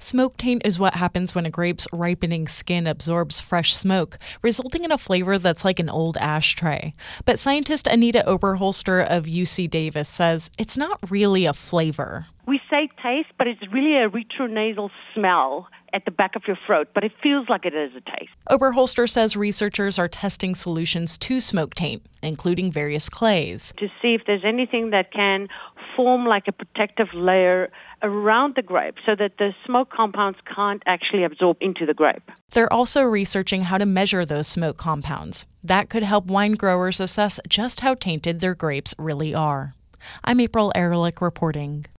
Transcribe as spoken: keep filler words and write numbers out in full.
Smoke taint is what happens when a grape's ripening skin absorbs fresh smoke, resulting in a flavor that's like an old ashtray. But scientist Anita Oberholster of U C Davis says it's not really a flavor. We say taste, but it's really a retronasal smell at the back of your throat, but it feels like it is a taste. Oberholster says researchers are testing solutions to smoke taint, including various clays, to see if there's anything that can form like a protective layer around the grape so that the smoke compounds can't actually absorb into the grape. They're also researching how to measure those smoke compounds. That could help wine growers assess just how tainted their grapes really are. I'm April Ehrlich reporting.